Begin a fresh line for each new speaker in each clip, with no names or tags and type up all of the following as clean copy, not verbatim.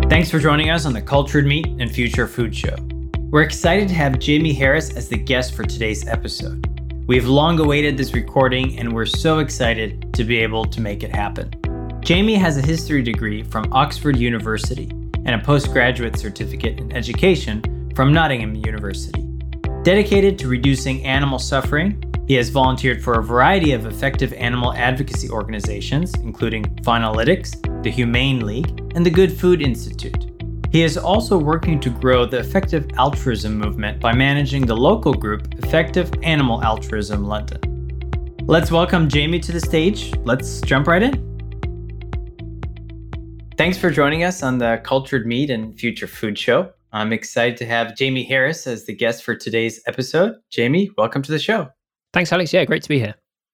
Thanks for joining us on the Cultured Meat and Future Food Show. We're excited to have Jamie Harris as the guest for today's episode. We've long awaited this recording and we're so excited to be able to make it happen. Jamie has a history degree from Oxford University and a postgraduate certificate in education from Nottingham University. Dedicated to reducing animal suffering, he has volunteered for a variety of effective animal advocacy organizations, including Faunalytics, the Humane League, and the Good Food Institute. He is also working to grow the effective altruism movement by managing the local group Effective Animal Altruism London. Let's welcome Jamie to the stage. Let's jump right in. Thanks for joining us on the Cultured Meat and Future Food Show. I'm excited to have Jamie Harris as the guest for today's episode. Jamie, welcome to the show.
Thanks, Alex. Yeah, great to be here.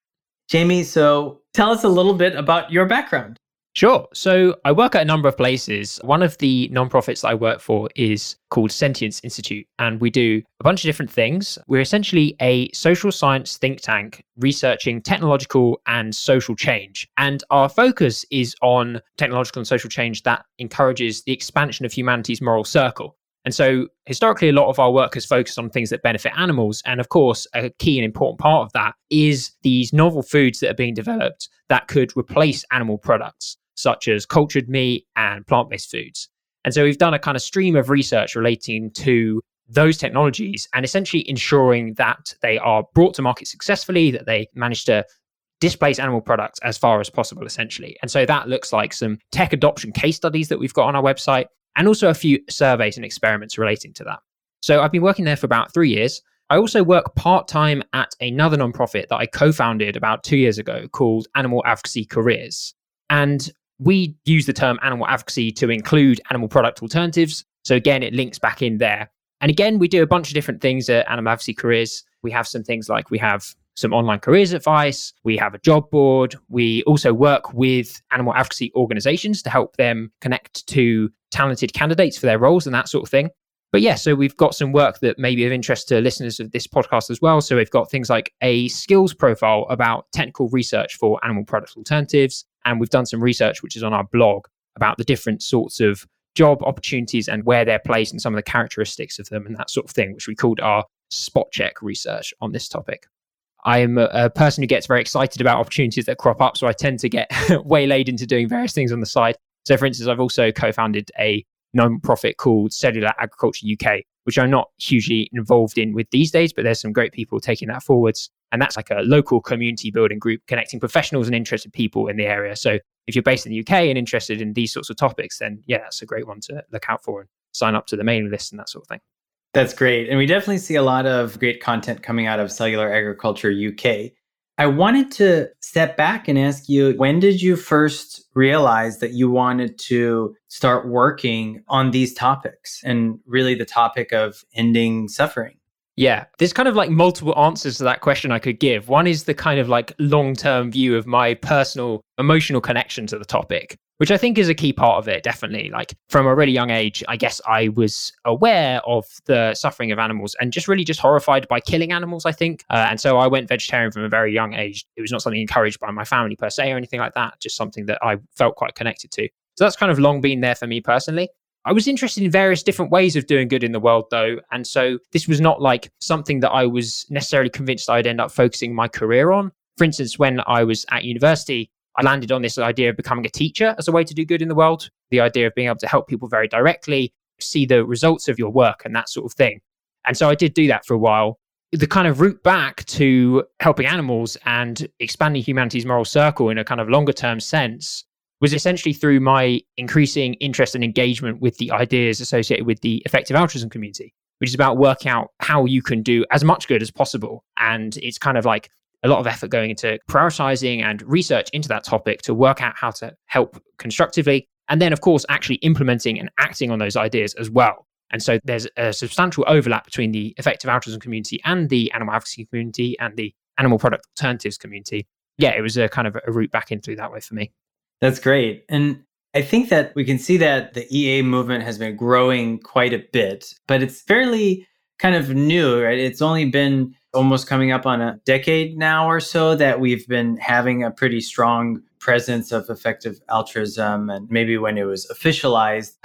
Jamie, so tell us a little bit about your background.
Sure. So I work at a number of places. One of the nonprofits that I work for is called Sentience Institute, and we do a bunch of different things. We're essentially a social science think tank researching technological and social change. And our focus is on technological and social change that encourages the expansion of humanity's moral circle. And so historically, a lot of our work has focused on things that benefit animals. And of course, a key and important part of that is these novel foods that are being developed that could replace animal products, such as cultured meat and plant-based foods. And so we've done a kind of stream of research relating to those technologies and essentially ensuring that they are brought to market successfully, that they manage to displace animal products as far as possible, essentially. And so that looks like some tech adoption case studies that we've got on our website, and also a few surveys and experiments relating to that. So I've been working there for about 3 years. I also work part-time at another nonprofit that I co-founded about 2 years ago called Animal Advocacy Careers. And we use the term animal advocacy to include animal product alternatives. So again, it links back in there. And again, we do a bunch of different things at Animal Advocacy Careers. We have some things like we have some online careers advice. We have a job board. We also work with animal advocacy organizations to help them connect to talented candidates for their roles and that sort of thing. But yeah, so we've got some work that may be of interest to listeners of this podcast as well. So we've got things like a skills profile about technical research for animal product alternatives. And we've done some research, which is on our blog, about the different sorts of job opportunities and where they're placed and some of the characteristics of them and that sort of thing, which we called our spot check research on this topic. I am a person who gets very excited about opportunities that crop up, so I tend to get waylaid into doing various things on the side. So for instance, I've also co-founded a non-profit called Cellular Agriculture UK, which I'm not hugely involved in with these days, but there's some great people taking that forwards. And that's like a local community building group connecting professionals and interested people in the area. So if you're based in the UK and interested in these sorts of topics, then yeah, that's a great one to look out for and sign up to the mailing list and that sort of thing.
That's great. And we definitely see a lot of great content coming out of Cellular Agriculture UK. I wanted to step back and ask you, when did you first realize that you wanted to start working on these topics and really the topic of ending suffering?
Yeah, there's kind of like multiple answers to that question I could give. One is the kind of like long-term view of my personal emotional connection to the topic, which I think is a key part of it, definitely. Like from a really young age, I guess I was aware of the suffering of animals and just horrified by killing animals, I think. And so I went vegetarian from a very young age. It was not something encouraged by my family per se or anything like that, just something that I felt quite connected to. So that's kind of long been there for me personally. I was interested in various different ways of doing good in the world, though. And so this was not like something that I was necessarily convinced I'd end up focusing my career on. For instance, when I was at university, I landed on this idea of becoming a teacher as a way to do good in the world, the idea of being able to help people very directly, see the results of your work and that sort of thing. And so I did do that for a while. The kind of route back to helping animals and expanding humanity's moral circle in a kind of longer term sense was essentially through my increasing interest and engagement with the ideas associated with the effective altruism community, which is about working out how you can do as much good as possible. And it's kind of like a lot of effort going into prioritizing and research into that topic to work out how to help constructively. And then, of course, actually implementing and acting on those ideas as well. And so there's a substantial overlap between the effective altruism community and the animal advocacy community and the animal product alternatives community. Yeah, it was a kind of a route back in through that way for me.
That's great. And I think that we can see that the EA movement has been growing quite a bit, but it's fairly kind of new, right? It's only been almost coming up on a decade now or so that we've been having a pretty strong presence of effective altruism. And maybe when it was officialized,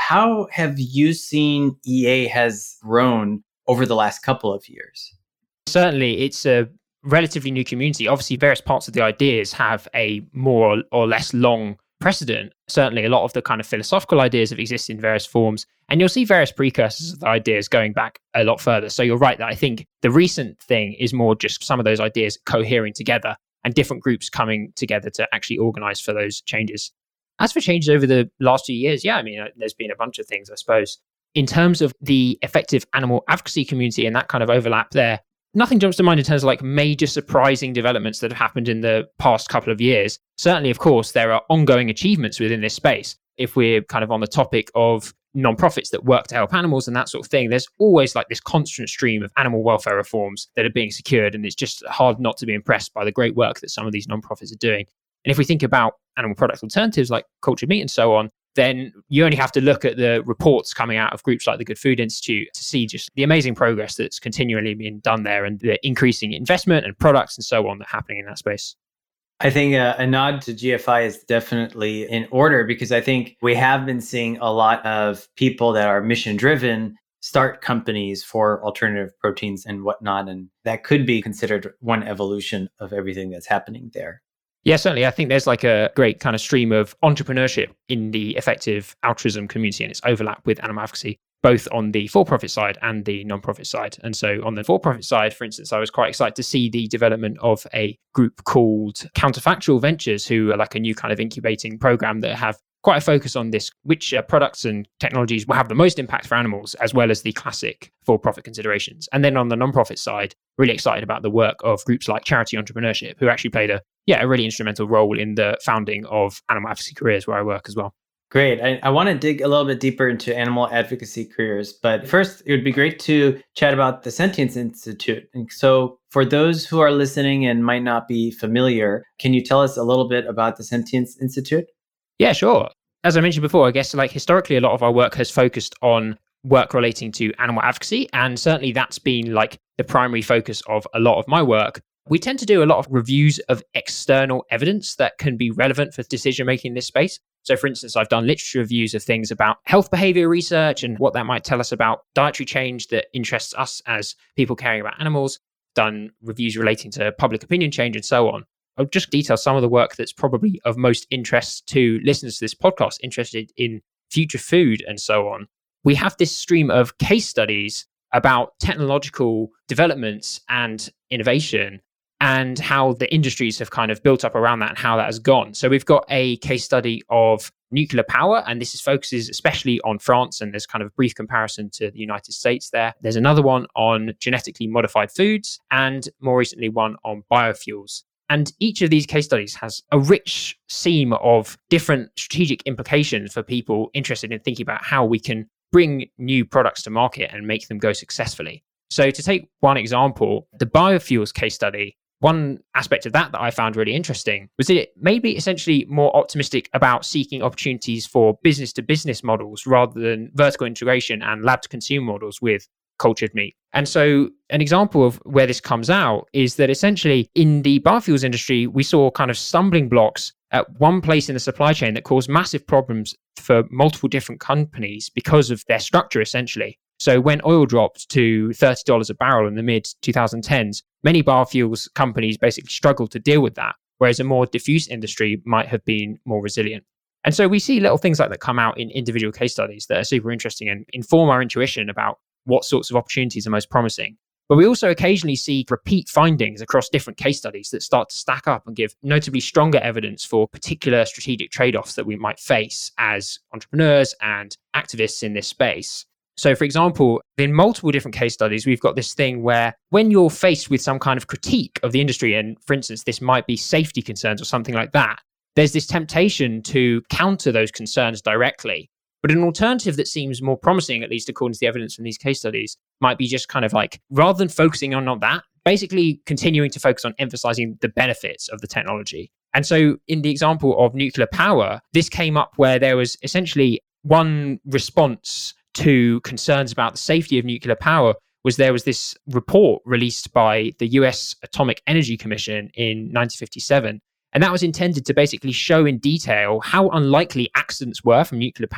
how have you seen EA has grown over the last couple of years?
Certainly, it's a relatively new community. Obviously, various parts of the ideas have a more or less long precedent. Certainly, a lot of the kind of philosophical ideas have existed in various forms, and you'll see various precursors of the ideas going back a lot further. So you're right that I think the recent thing is more just some of those ideas cohering together and different groups coming together to actually organize for those changes. As for changes over the last few years, there's been a bunch of things, I suppose. In terms of the effective animal advocacy community and that kind of overlap there, nothing jumps to mind in terms of like major surprising developments that have happened in the past couple of years. Certainly, of course, there are ongoing achievements within this space. If we're kind of on the topic of nonprofits that work to help animals and that sort of thing, there's always like this constant stream of animal welfare reforms that are being secured. And it's just hard not to be impressed by the great work that some of these nonprofits are doing. And if we think about animal product alternatives like cultured meat and so on, then you only have to look at the reports coming out of groups like the Good Food Institute to see just the amazing progress that's continually being done there and the increasing investment and products and so on that are happening in that space.
I think a nod to GFI is definitely in order, because I think we have been seeing a lot of people that are mission driven start companies for alternative proteins and whatnot. And that could be considered one evolution of everything that's happening there.
Yeah, certainly. I think there's like a great kind of stream of entrepreneurship in the effective altruism community and its overlap with animal advocacy, both on the for-profit side and the non-profit side. And so on the for-profit side, for instance, I was quite excited to see the development of a group called Counterfactual Ventures, who are like a new kind of incubating program that have quite a focus on this, which products and technologies will have the most impact for animals, as well as the classic for-profit considerations. And then on the non-profit side, really excited about the work of groups like Charity Entrepreneurship, who actually played a really instrumental role in the founding of animal advocacy careers where I work as well.
Great. I want to dig a little bit deeper into animal advocacy careers, but first, it would be great to chat about the Sentience Institute. And so for those who are listening and might not be familiar, can you tell us a little bit about the Sentience Institute?
Yeah, sure. As I mentioned before, I guess like historically, a lot of our work has focused on work relating to animal advocacy. And certainly that's been like the primary focus of a lot of my work. We tend to do a lot of reviews of external evidence that can be relevant for decision making in this space. So for instance, I've done literature reviews of things about health behavior research and what that might tell us about dietary change that interests us as people caring about animals, done reviews relating to public opinion change and so on. I'll just detail some of the work that's probably of most interest to listeners to this podcast interested in future food and so on. We have this stream of case studies about technological developments and innovation and how the industries have kind of built up around that and how that has gone. So we've got a case study of nuclear power, and this focuses especially on France, and there's kind of a brief comparison to the United States there. There's another one on genetically modified foods, and more recently one on biofuels. And each of these case studies has a rich seam of different strategic implications for people interested in thinking about how we can bring new products to market and make them go successfully. So to take one example, the biofuels case study, one aspect of that I found really interesting was that it made me essentially more optimistic about seeking opportunities for business to business models rather than vertical integration and lab to consumer models with cultured meat. And so an example of where this comes out is that essentially in the biofuels industry, we saw kind of stumbling blocks at one place in the supply chain that caused massive problems for multiple different companies because of their structure, essentially. So when oil dropped to $30 a barrel in the mid-2010s, many biofuels companies basically struggled to deal with that, whereas a more diffuse industry might have been more resilient. And so we see little things like that come out in individual case studies that are super interesting and inform our intuition about what sorts of opportunities are most promising. But we also occasionally see repeat findings across different case studies that start to stack up and give notably stronger evidence for particular strategic trade-offs that we might face as entrepreneurs and activists in this space. So for example, in multiple different case studies, we've got this thing where when you're faced with some kind of critique of the industry, and for instance, this might be safety concerns or something like that, there's this temptation to counter those concerns directly. But an alternative that seems more promising, at least according to the evidence from these case studies, might be just kind of like, rather than focusing on that, basically continuing to focus on emphasizing the benefits of the technology. And so in the example of nuclear power, this came up where there was essentially one response to concerns about the safety of nuclear power was there was this report released by the US Atomic Energy Commission in 1957. And that was intended to basically show in detail how unlikely accidents were from nuclear power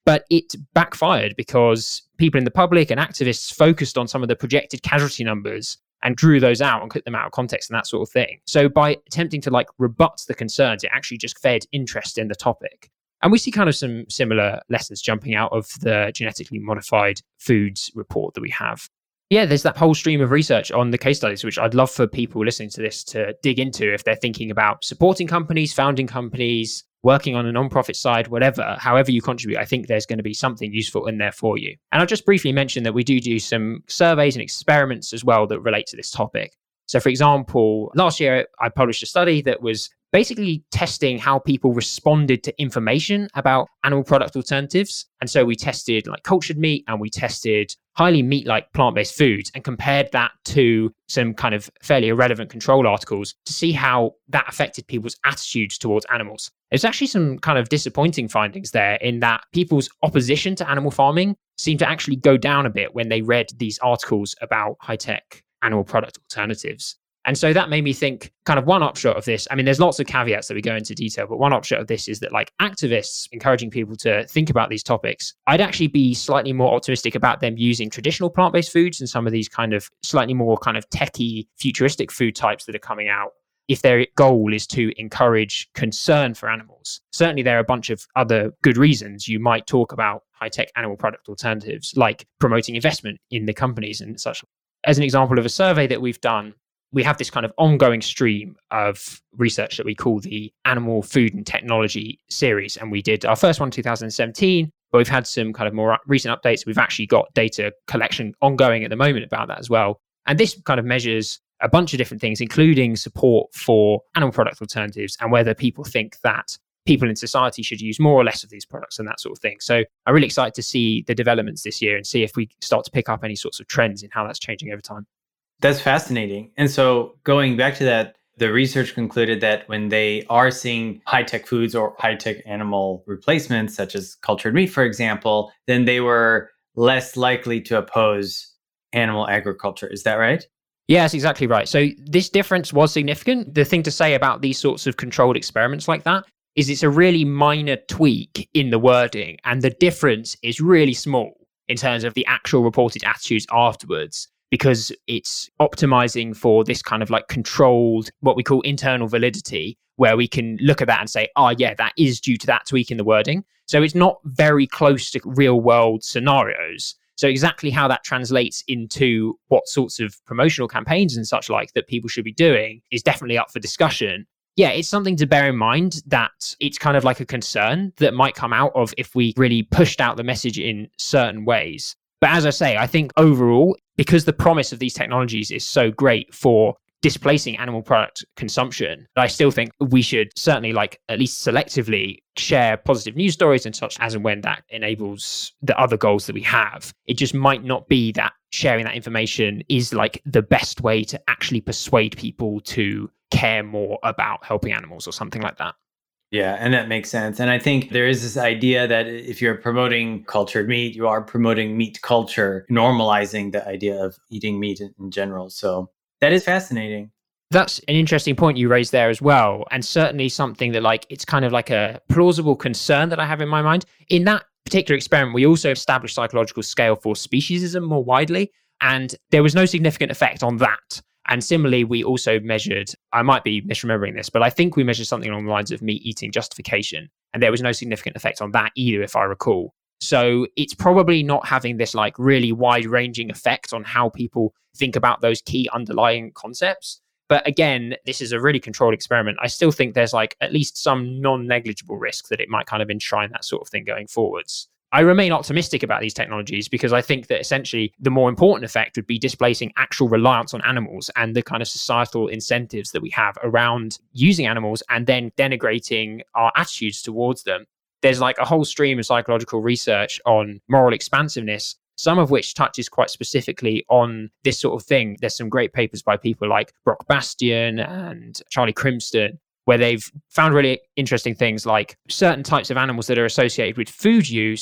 But it backfired because people in the public and activists focused on some of the projected casualty numbers and drew those out and cut them out of context and that sort of thing. So by attempting to rebut the concerns, it actually just fed interest in the topic. And we see kind of some similar lessons jumping out of the genetically modified foods report that we have. Yeah, there's that whole stream of research on the case studies, which I'd love for people listening to this to dig into if they're thinking about supporting companies, founding companies, working on a nonprofit side, whatever, however you contribute. I think there's going to be something useful in there for you. And I'll just briefly mention that we do some surveys and experiments as well that relate to this topic. So for example, last year I published a study that was basically testing how people responded to information about animal product alternatives. And so we tested cultured meat and we tested highly meat-like plant-based foods and compared that to some kind of fairly irrelevant control articles to see how that affected people's attitudes towards animals. There's actually some kind of disappointing findings there in that people's opposition to animal farming seemed to actually go down a bit when they read these articles about high-tech animal product alternatives. And so that made me think kind of one upshot of this. I mean, there's lots of caveats that we go into detail, but one upshot of this is that activists encouraging people to think about these topics, I'd actually be slightly more optimistic about them using traditional plant-based foods and some of these kind of slightly more kind of techie, futuristic food types that are coming out if their goal is to encourage concern for animals. Certainly, there are a bunch of other good reasons you might talk about high-tech animal product alternatives, like promoting investment in the companies and such. As an example of a survey that we've done, we have this kind of ongoing stream of research that we call the Animal Food and Technology series. And we did our first one in 2017, but we've had some kind of more recent updates. We've actually got data collection ongoing at the moment about that as well. And this kind of measures a bunch of different things, including support for animal product alternatives and whether people think that people in society should use more or less of these products and that sort of thing. So I'm really excited to see the developments this year and see if we start to pick up any sorts of trends in how that's changing over time.
That's fascinating. And so going back to that, the research concluded that when they are seeing high-tech foods or high-tech animal replacements, such as cultured meat, for example, then they were less likely to oppose animal agriculture. Is that right?
Yes, exactly right. So this difference was significant. The thing to say about these sorts of controlled experiments like that is it's a really minor tweak in the wording, and the difference is really small in terms of the actual reported attitudes afterwards, because it's optimizing for this kind of controlled, what we call internal validity, where we can look at that and say, oh yeah, that is due to that tweak in the wording. So it's not very close to real world scenarios. So exactly how that translates into what sorts of promotional campaigns and such that people should be doing is definitely up for discussion. Yeah, it's something to bear in mind that it's kind of like a concern that might come out of if we really pushed out the message in certain ways. But as I say, I think overall, because the promise of these technologies is so great for displacing animal product consumption, I still think we should certainly at least selectively share positive news stories and such as and when that enables the other goals that we have. It just might not be that sharing that information is the best way to actually persuade people to care more about helping animals or something like that.
Yeah, and that makes sense. And I think there is this idea that if you're promoting cultured meat, you are promoting meat culture, normalizing the idea of eating meat in general. So that is fascinating.
That's an interesting point you raised there as well. And certainly something that it's kind of a plausible concern that I have in my mind. In that particular experiment, we also established psychological scale for speciesism more widely, and there was no significant effect on that. And similarly, we also measured, I might be misremembering this, but I think we measured something along the lines of meat eating justification. And there was no significant effect on that either, if I recall. So it's probably not having this really wide ranging effect on how people think about those key underlying concepts. But again, this is a really controlled experiment. I still think there's at least some non-negligible risk that it might kind of enshrine that sort of thing going forwards. I remain optimistic about these technologies because I think that essentially the more important effect would be displacing actual reliance on animals and the kind of societal incentives that we have around using animals and then denigrating our attitudes towards them. There's a whole stream of psychological research on moral expansiveness, some of which touches quite specifically on this sort of thing. There's some great papers by people like Brock Bastian and Charlie Crimston, where they've found really interesting things like certain types of animals that are associated with food use.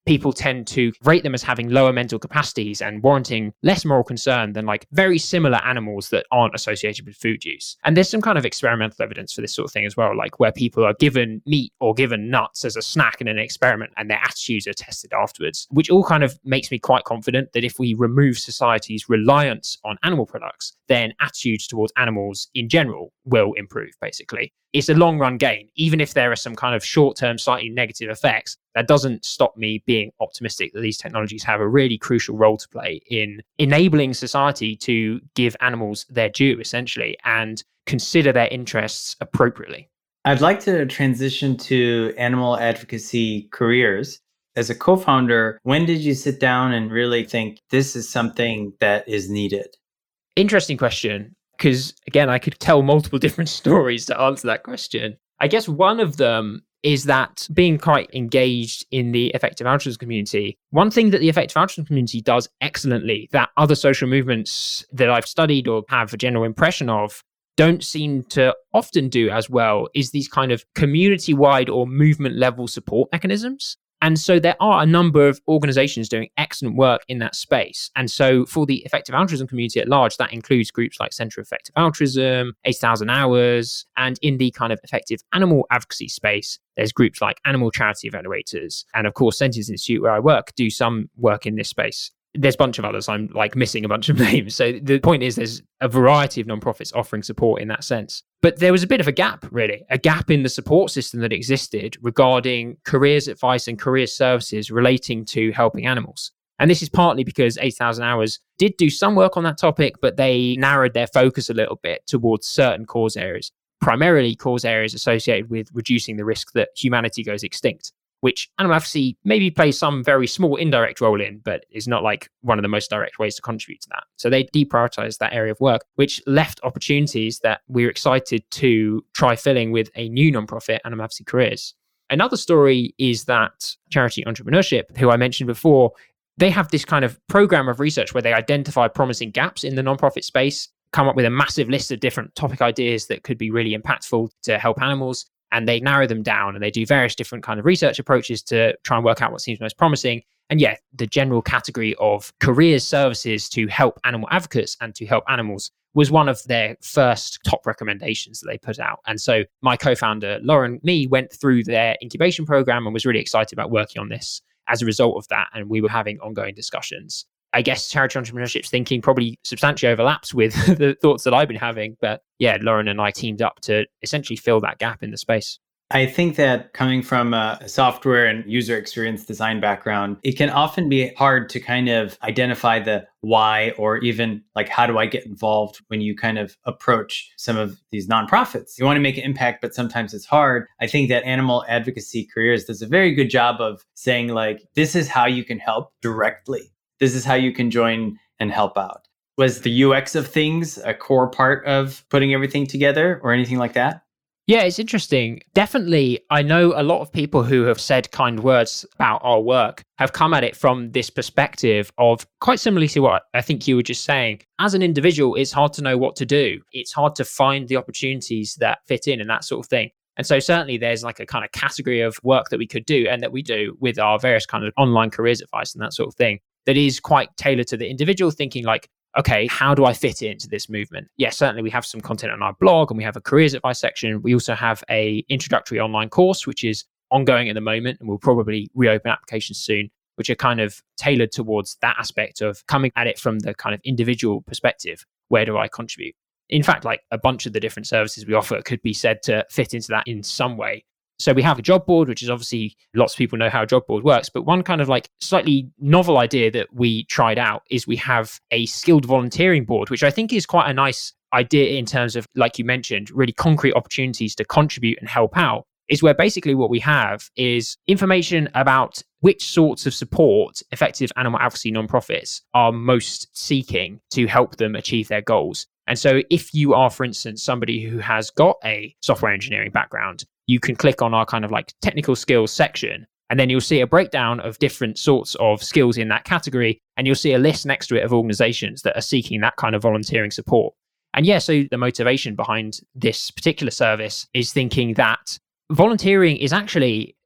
people tend to rate them as having lower mental capacities and warranting less moral concern than like very similar animals that aren't associated with food use. And there's some kind of experimental evidence for this sort of thing as well, like where people are given meat or given nuts as a snack in an experiment and their attitudes are tested afterwards, which all kind of makes me quite confident that if we remove society's reliance on animal products, then attitudes towards animals in general will improve, basically. It's a long run gain. Even if there are some kind of short term, slightly negative effects, that doesn't stop me being optimistic that these technologies have a really crucial role to play in enabling society to give animals their due, essentially, and consider their interests appropriately.
I'd like to transition to animal advocacy careers. As a co-founder, when did you sit down and really think this is something that is needed?
Interesting question. Because again, I could tell multiple different stories to answer that question. I guess one of them is that being quite engaged in the effective altruism community, one thing that the effective altruism community does excellently that other social movements that I've studied or have a general impression of don't seem to often do as well is these kind of community-wide or movement-level support mechanisms. And so there are a number of organizations doing excellent work in that space. And so for the effective altruism community at large, that includes groups like Centre Effective Altruism, 8,000 Hours, and in the kind of effective animal advocacy space, there's groups like Animal Charity Evaluators. And of course, Sentience Institute, where I work, do some work in this space. There's a bunch of others. I'm like missing a bunch of names. So the point is there's a variety of nonprofits offering support in that sense. But there was a bit of a gap, really, a gap in the support system that existed regarding careers advice and career services relating to helping animals. And this is partly because 8,000 Hours did do some work on that topic, but they narrowed their focus a little bit towards certain cause areas, primarily cause areas associated with reducing the risk that humanity goes extinct, which animal advocacy maybe plays some very small indirect role in, but is not like one of the most direct ways to contribute to that. So they deprioritized that area of work, which left opportunities that we're excited to try filling with a new nonprofit, Animal Advocacy Careers. Another story is that Charity Entrepreneurship, who I mentioned before, they have this kind of program of research where they identify promising gaps in the nonprofit space, come up with a massive list of different topic ideas that could be really impactful to help animals. And they narrow them down and they do various different kind of research approaches to try and work out what seems most promising. And yeah, the general category of careers services to help animal advocates and to help animals was one of their first top recommendations that they put out. And so my co-founder, Lauren, me, went through their incubation program and was really excited about working on this as a result of that. And we were having ongoing discussions. I guess charity entrepreneurship's thinking probably substantially overlaps with the thoughts that I've been having. But yeah, Lauren and I teamed up to essentially fill that gap in the space.
I think that coming from a software and user experience design background, it can often be hard to kind of identify the why or even like, how do I get involved when you kind of approach some of these nonprofits? You want to make an impact, but sometimes it's hard. I think that Animal Advocacy Careers does a very good job of saying like, this is how you can help directly. This is how you can join and help out. Was the UX of things a core part of putting everything together or anything like that?
Yeah, it's interesting. Definitely, I know a lot of people who have said kind words about our work have come at it from this perspective of quite similarly to what I think you were just saying. As an individual, it's hard to know what to do. It's hard to find the opportunities that fit in and that sort of thing. And so certainly there's like a kind of category of work that we could do and that we do with our various kind of online careers advice and that sort of thing that is quite tailored to the individual, thinking like, okay, how do I fit into this movement? Yes, certainly we have some content on our blog and we have a careers advice section. We also have a introductory online course, which is ongoing at the moment, and we'll probably reopen applications soon, which are kind of tailored towards that aspect of coming at it from the kind of individual perspective. Where do I contribute? In fact, like a bunch of the different services we offer could be said to fit into that in some way. So we have a job board, which is obviously lots of people know how a job board works. But one kind of like slightly novel idea that we tried out is we have a skilled volunteering board, which I think is quite a nice idea in terms of, like you mentioned, really concrete opportunities to contribute and help out, is where basically what we have is information about which sorts of support effective animal advocacy nonprofits are most seeking to help them achieve their goals. And so if you are, for instance, somebody who has got a software engineering background, you can click on our kind of like technical skills section, and then you'll see a breakdown of different sorts of skills in that category. And you'll see a list next to it of organizations that are seeking that kind of volunteering support. And yeah, so the motivation behind this particular service is thinking that volunteering is actually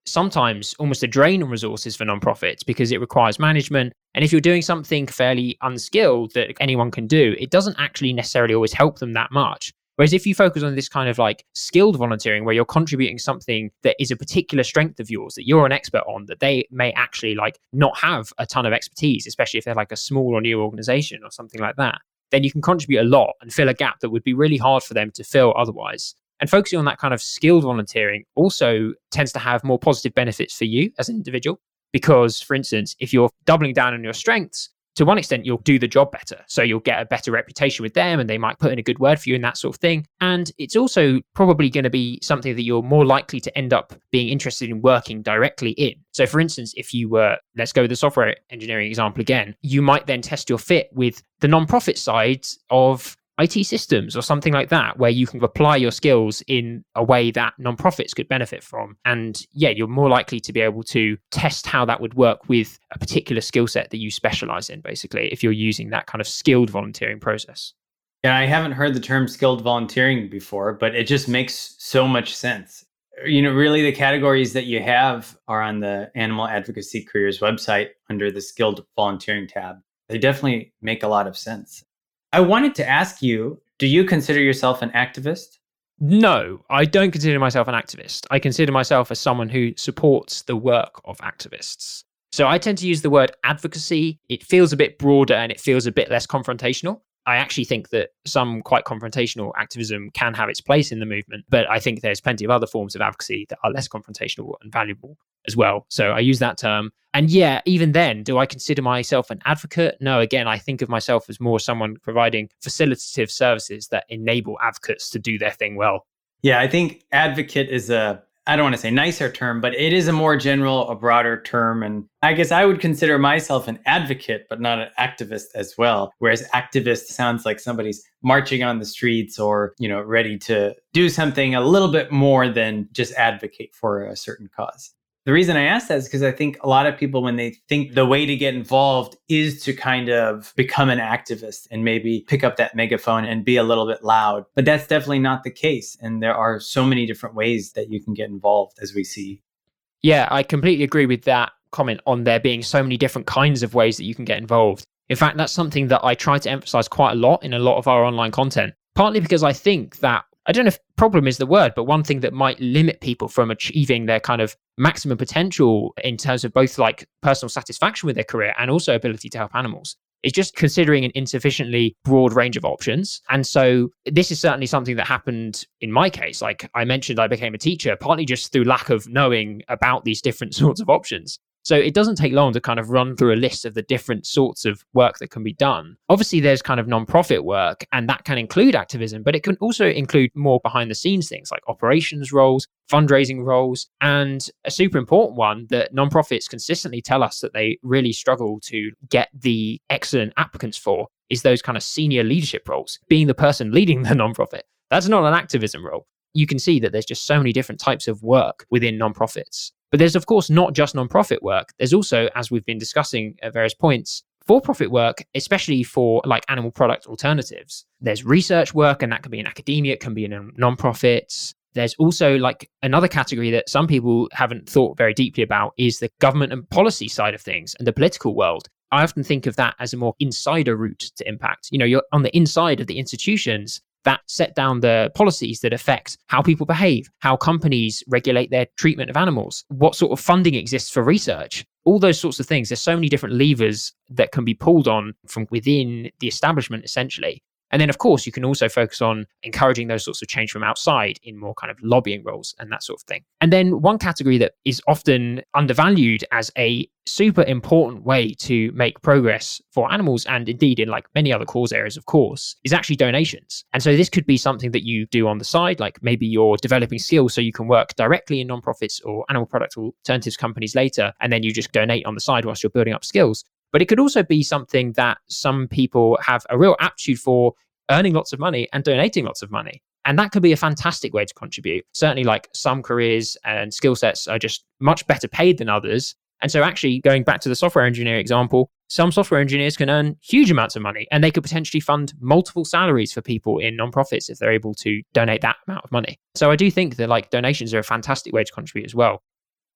sometimes almost a drain on resources for nonprofits because it requires management. And if you're doing something fairly unskilled that anyone can do, it doesn't actually necessarily always help them that much. Whereas if you focus on this kind of like skilled volunteering where you're contributing something that is a particular strength of yours that you're an expert on, that they may actually like not have a ton of expertise, especially if they're like a small or new organization or something like that, then you can contribute a lot and fill a gap that would be really hard for them to fill otherwise. And focusing on that kind of skilled volunteering also tends to have more positive benefits for you as an individual. Because, for instance, if you're doubling down on your strengths, to one extent, you'll do the job better. So you'll get a better reputation with them and they might put in a good word for you and that sort of thing. And it's also probably going to be something that you're more likely to end up being interested in working directly in. So for instance, if you were, let's go with the software engineering example again, you might then test your fit with the nonprofit side of IT systems or something like that, where you can apply your skills in a way that nonprofits could benefit from. And yeah, you're more likely to be able to test how that would work with a particular skill set that you specialize in, basically, if you're using that kind of skilled volunteering process.
Yeah, I haven't heard the term skilled volunteering before, but it just makes so much sense. Really the categories that you have are on the Animal Advocacy Careers website under the skilled volunteering tab. They definitely make a lot of sense. I wanted to ask you, do you consider yourself an activist?
No, I don't consider myself an activist. I consider myself as someone who supports the work of activists. So I tend to use the word advocacy. It feels a bit broader and it feels a bit less confrontational. I actually think that some quite confrontational activism can have its place in the movement, but I think there's plenty of other forms of advocacy that are less confrontational and valuable as well. So I use that term. And yeah, even then, do I consider myself an advocate? No, again, I think of myself as more someone providing facilitative services that enable advocates to do their thing well.
Yeah, I think advocate is I don't want to say nicer term, but it is a more general, a broader term. And I guess I would consider myself an advocate, but not an activist as well. Whereas activist sounds like somebody's marching on the streets or, ready to do something a little bit more than just advocate for a certain cause. The reason I ask that is because I think a lot of people, when they think the way to get involved is to kind of become an activist and maybe pick up that megaphone and be a little bit loud. But that's definitely not the case. And there are so many different ways that you can get involved, as we see.
Yeah, I completely agree with that comment on there being so many different kinds of ways that you can get involved. In fact, that's something that I try to emphasize quite a lot in a lot of our online content, partly because I think that, I don't know if problem is the word, but one thing that might limit people from achieving their kind of maximum potential in terms of both like personal satisfaction with their career and also ability to help animals is just considering an insufficiently broad range of options. And so this is certainly something that happened in my case. Like I mentioned, I became a teacher partly just through lack of knowing about these different sorts of options. So it doesn't take long to kind of run through a list of the different sorts of work that can be done. Obviously, there's kind of nonprofit work, and that can include activism, but it can also include more behind the scenes things like operations roles, fundraising roles, and a super important one that nonprofits consistently tell us that they really struggle to get the excellent applicants for is those kind of senior leadership roles, being the person leading the nonprofit. That's not an activism role. You can see that there's just so many different types of work within nonprofits. But there's, of course, not just nonprofit work. There's also, as we've been discussing at various points, for-profit work, especially for like animal product alternatives. There's research work, and that can be in academia, it can be in nonprofits. There's also like another category that some people haven't thought very deeply about is the government and policy side of things and the political world. I often think of that as a more insider route to impact. You're on the inside of the institutions that set down the policies that affect how people behave, how companies regulate their treatment of animals, what sort of funding exists for research, all those sorts of things. There's so many different levers that can be pulled on from within the establishment, essentially. And then, of course, you can also focus on encouraging those sorts of change from outside in more kind of lobbying roles and that sort of thing. And then one category that is often undervalued as a super important way to make progress for animals, and indeed in like many other cause areas, of course, is actually donations. And so this could be something that you do on the side, like maybe you're developing skills so you can work directly in nonprofits or animal product alternatives companies later, and then you just donate on the side whilst you're building up skills. But it could also be something that some people have a real aptitude for, earning lots of money and donating lots of money. And that could be a fantastic way to contribute. Certainly, like some careers and skill sets are just much better paid than others. And so actually going back to the software engineer example, some software engineers can earn huge amounts of money, and they could potentially fund multiple salaries for people in nonprofits if they're able to donate that amount of money. So I do think that like donations are a fantastic way to contribute as well.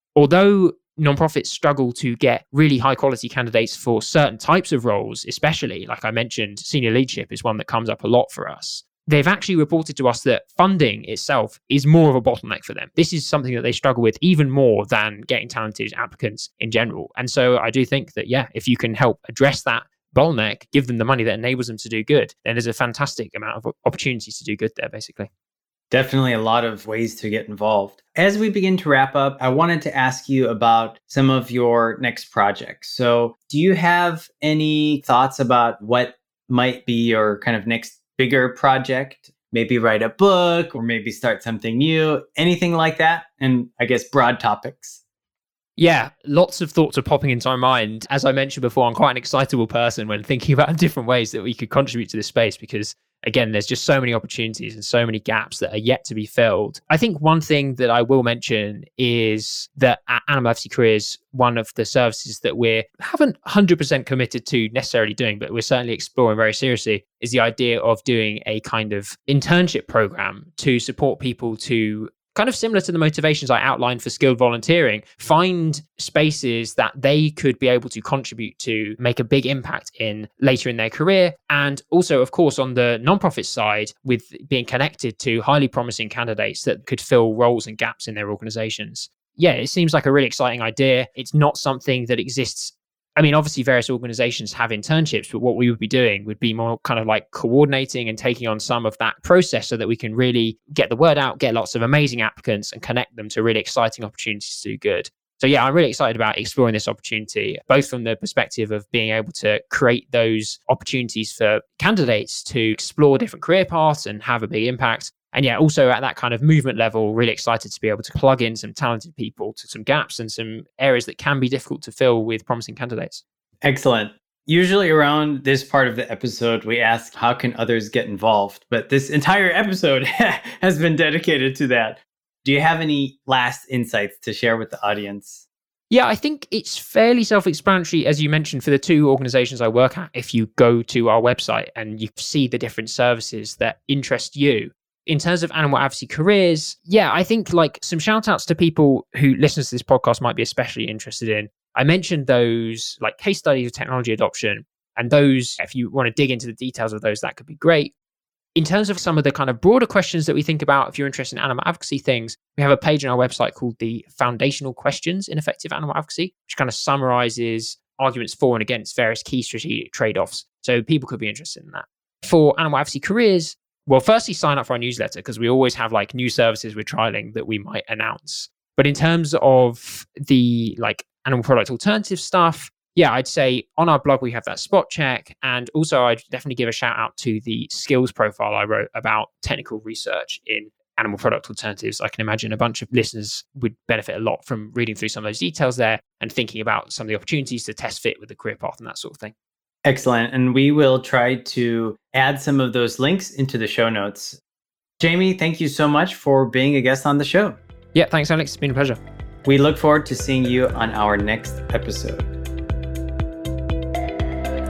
although nonprofits struggle to get really high quality candidates for certain types of roles, especially, like I mentioned, senior leadership is one that comes up a lot for us. They've actually reported to us that funding itself is more of a bottleneck for them. This is something that they struggle with even more than getting talented applicants in general. And so I do think that, if you can help address that bottleneck, give them the money that enables them to do good, then there's a fantastic amount of opportunities to do good there, basically.
Definitely a lot of ways to get involved. As we begin to wrap up, I wanted to ask you about some of your next projects. So do you have any thoughts about what might be your kind of next bigger project? Maybe write a book or maybe start something new, anything like that? And I guess broad topics.
Yeah, lots of thoughts are popping into my mind. As I mentioned before, I'm quite an excitable person when thinking about different ways that we could contribute to this space because, again, there's just so many opportunities and so many gaps that are yet to be filled. I think one thing that I will mention is that at Animal Advocacy Careers, one of the services that we haven't 100% committed to necessarily doing, but we're certainly exploring very seriously, is the idea of doing a kind of internship program to support people to, kind of similar to the motivations I outlined for skilled volunteering, find spaces that they could be able to contribute to, make a big impact in later in their career. And also, of course, on the nonprofit side, with being connected to highly promising candidates that could fill roles and gaps in their organizations. Yeah, it seems like a really exciting idea. It's not something that exists. I mean, obviously, various organizations have internships, but what we would be doing would be more kind of like coordinating and taking on some of that process so that we can really get the word out, get lots of amazing applicants and connect them to really exciting opportunities to do good. So yeah, I'm really excited about exploring this opportunity, both from the perspective of being able to create those opportunities for candidates to explore different career paths and have a big impact. And yeah, also at that kind of movement level, really excited to be able to plug in some talented people to some gaps and some areas that can be difficult to fill with promising candidates.
Excellent. Usually around this part of the episode, we ask, how can others get involved? But this entire episode has been dedicated to that. Do you have any last insights to share with the audience?
Yeah, I think it's fairly self-explanatory, as you mentioned, for the two organizations I work at. If you go to our website and you see the different services that interest you. In terms of Animal Advocacy Careers, yeah, I think like some shout outs to people who listen to this podcast might be especially interested in. I mentioned those like case studies of technology adoption, and those, if you want to dig into the details of those, that could be great. In terms of some of the kind of broader questions that we think about, if you're interested in animal advocacy things, we have a page on our website called the Foundational Questions in Effective Animal Advocacy, which kind of summarizes arguments for and against various key strategic trade-offs. So people could be interested in that. For Animal Advocacy Careers, well, firstly, sign up for our newsletter because we always have like new services we're trialing that we might announce. But in terms of the like animal product alternative stuff, yeah, I'd say on our blog, we have that spot check. And also I'd definitely give a shout out to the skills profile I wrote about technical research in animal product alternatives. I can imagine a bunch of listeners would benefit a lot from reading through some of those details there and thinking about some of the opportunities to test fit with the career path and that sort of thing.
Excellent. And we will try to add some of those links into the show notes. Jamie, thank you so much for being a guest on the show.
Yeah, thanks, Alex. It's been a pleasure.
We look forward to seeing you on our next episode.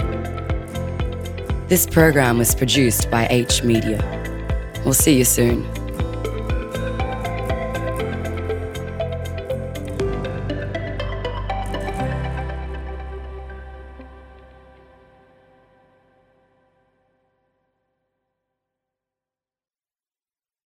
This program was produced by H Media. We'll see you soon.